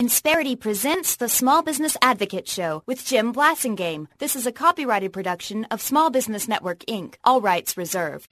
Insperity presents the Small Business Advocate Show with Jim Blasingame. This is a copyrighted production of Small Business Network, Inc., all rights reserved.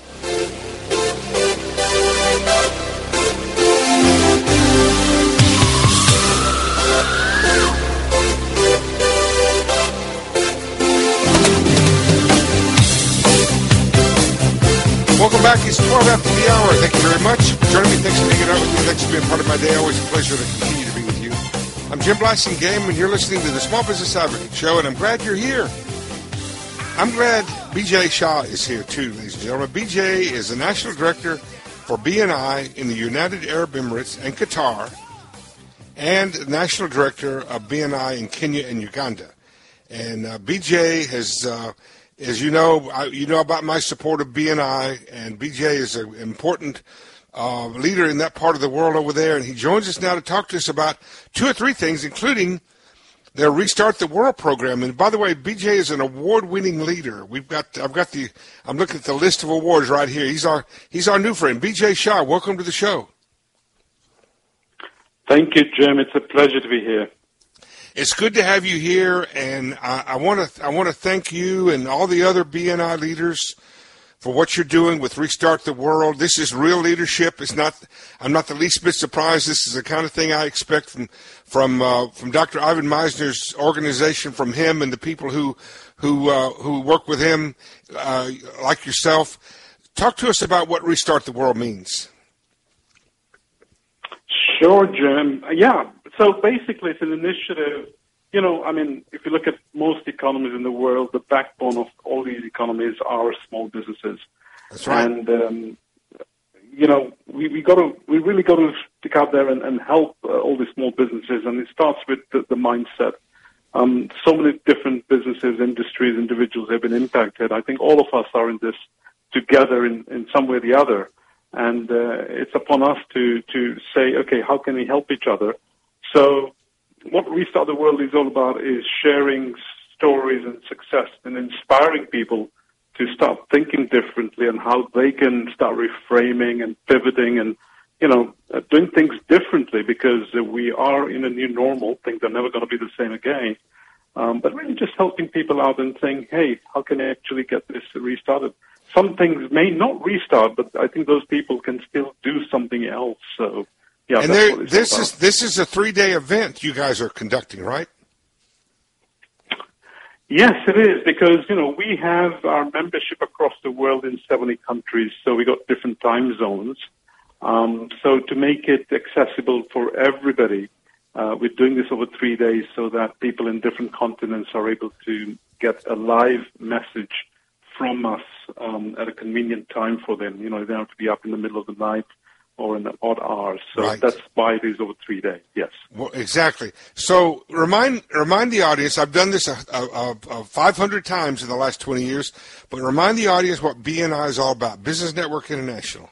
Welcome back. It's 12 after the hour. Thank you very much for joining me. Thanks for hanging out with me. Thanks for being part of my day. Always a pleasure to continue to be with you. I'm Jim Blasingame, and you're listening to the Small Business Advocate Show, and I'm glad you're here. I'm glad BJ Shah is here, too, ladies and gentlemen. BJ is the National Director for BNI in the United Arab Emirates and Qatar, and National Director of BNI in Kenya and Uganda. And BJ has... as you know about my support of BNI, and BJ is an important leader in that part of the world over there, and he joins us now to talk to us about two or three things, including their Restart the World program. And by the way, BJ is an award-winning leader. I'm looking at the list of awards right here. He's our new friend, BJ Shah. Welcome to the show. Thank you, Jim. It's a pleasure to be here. It's good to have you here, and I want to thank you and all the other BNI leaders for what you're doing with Restart the World. This is real leadership. I'm not the least bit surprised. This is the kind of thing I expect from Dr. Ivan Meisner's organization, from him and the people who work with him, like yourself. Talk to us about what Restart the World means. Sure, Jim. Yeah. So basically, it's an initiative, if you look at most economies in the world, the backbone of all these economies are small businesses. That's right. And, we really got to stick out there and help all these small businesses. And it starts with the mindset. So many different businesses, industries, individuals have been impacted. I think all of us are in this together in some way or the other. And it's upon us to say, okay, how can we help each other? So what Restart the World is all about is sharing stories and success and inspiring people to start thinking differently and how they can start reframing and pivoting and, doing things differently, because we are in a new normal. Things are never going to be the same again. But really just helping people out and saying, hey, how can I actually get this restarted? Some things may not restart, but I think those people can still do something else. So, yeah. And this is a 3-day event you guys are conducting, right? Yes, it is, because we have our membership across the world in 70 countries, so we got different time zones. So to make it accessible for everybody, we're doing this over 3 days so that people in different continents are able to get a live message from us at a convenient time for them. They don't have to be up in the middle of the night or in the odd hours. So right. That's why it is over 3 days, yes. Well, exactly. So remind the audience, I've done this 500 times in the last 20 years, but remind the audience what BNI is all about, Business Network International.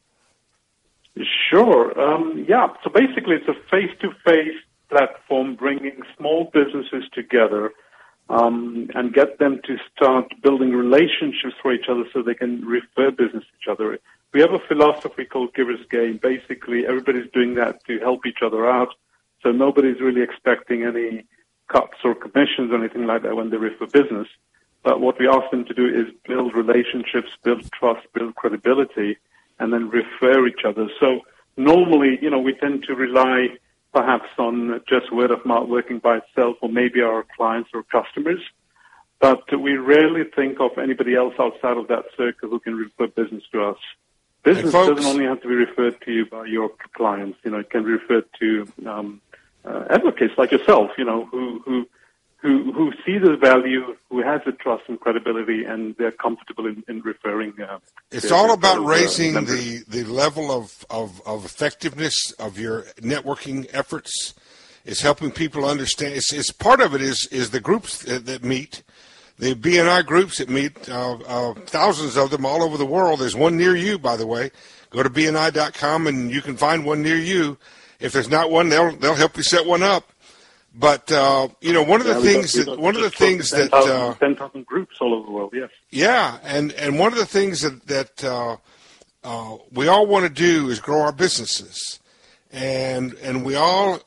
Sure. So basically it's a face-to-face platform bringing small businesses together and get them to start building relationships for each other so they can refer business to each other. We have a philosophy called Giver's Gain. Basically, everybody's doing that to help each other out, so nobody's really expecting any cuts or commissions or anything like that when they refer business. But what we ask them to do is build relationships, build trust, build credibility, and then refer each other. So normally, we tend to rely perhaps on just word of mouth working by itself, or maybe our clients or customers. But we rarely think of anybody else outside of that circle who can refer business to us. Business doesn't only have to be referred to you by your clients. It can be referred to advocates like yourself, who see the value, who has the trust and credibility, and they're comfortable in referring. It's all about raising the level of effectiveness of your networking efforts. It's helping people understand. It's part of it is the groups that meet, the BNI groups that meet, thousands of them all over the world. There's one near you, by the way. Go to BNI.com and you can find one near you. If there's not one, they'll help you set one up. But one of the things that 10,000 groups all over the world, yes. Yeah, and one of the things that we all want to do is grow our businesses, and we all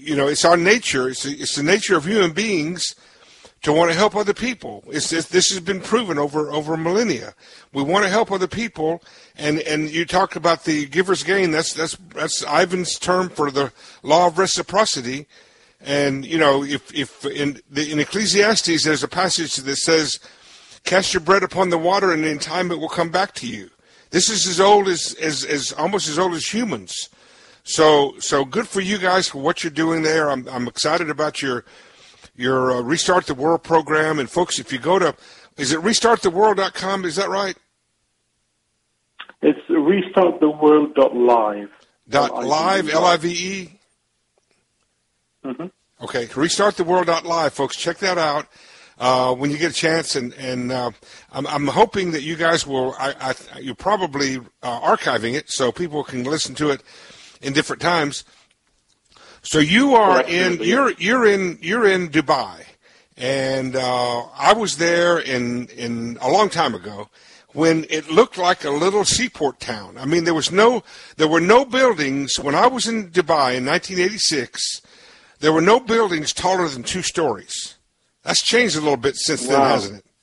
it's our nature. It's the nature of human beings to want to help other people. This has been proven over millennia. We want to help other people, and you talked about the giver's gain. That's Ivan's term for the law of reciprocity. And if in Ecclesiastes there's a passage that says, "Cast your bread upon the water, and in time it will come back to you." This is as old as almost as old as humans. So good for you guys for what you're doing there. I'm excited about your Restart the World program. And folks, if you go to, is it restarttheworld.com? Is that right? It's restarttheworld.live. .live, L-I-V-E? Mm-hmm. Okay, restarttheworld.live, folks. Check that out when you get a chance. And I'm hoping that you guys will. You're probably archiving it so people can listen to it in different times. So you are you're in Dubai, and I was there in a long time ago when it looked like a little seaport town. I mean, there were no buildings when I was in Dubai in 1986. There were no buildings taller than 2 stories. That's changed a little bit since then, hasn't it?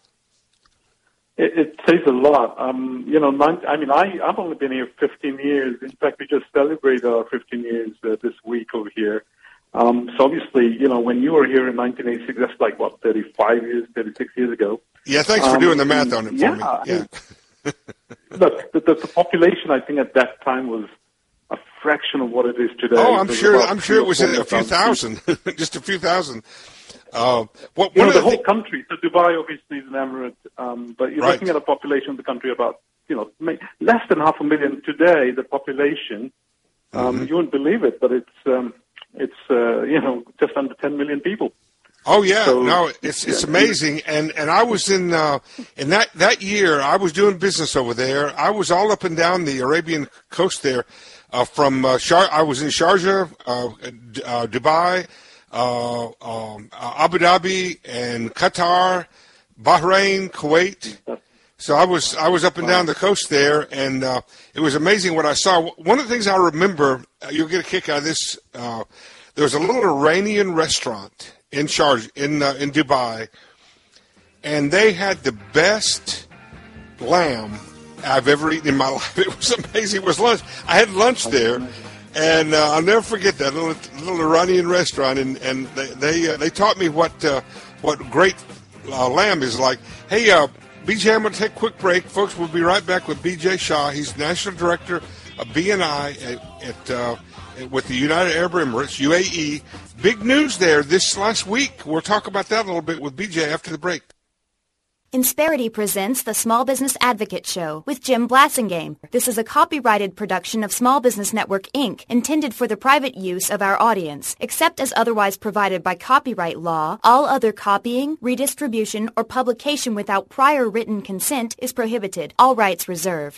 It says a lot. I've only been here 15 years. In fact, we just celebrated our 15 years this week over here. So obviously, when you were here in 1986, that's like, 36 years ago. Yeah, thanks for doing the math on it for me. Yeah. Look, the population, I think, at that time was a fraction of what it is today. Oh, I'm sure it was a few thousand, just a few thousand. The whole country. So Dubai obviously is an emirate, but you're looking at a population of the country about less than 500,000 today. The population, you wouldn't believe it, but it's just under 10 million people. Oh yeah, it's amazing. And I was in that year. I was doing business over there. I was all up and down the Arabian coast there. I was in Sharjah, Dubai. Abu Dhabi and Qatar, Bahrain, Kuwait. So I was up and down the coast there, and it was amazing what I saw. One of the things I remember, you'll get a kick out of this. There was a little Iranian restaurant in Sharjah, in Dubai, and they had the best lamb I've ever eaten in my life. It was amazing. It was lunch. I had lunch there. And I'll never forget that little Iranian restaurant, and they taught me what great lamb is like. Hey, BJ, I'm going to take a quick break, folks. We'll be right back with BJ Shah. He's National Director of BNI with the United Arab Emirates, UAE. Big news there this last week. We'll talk about that a little bit with BJ after the break. Insperity presents the Small Business Advocate Show with Jim Blasingame. This is a copyrighted production of Small Business Network, Inc., intended for the private use of our audience. Except as otherwise provided by copyright law, all other copying, redistribution, or publication without prior written consent is prohibited. All rights reserved.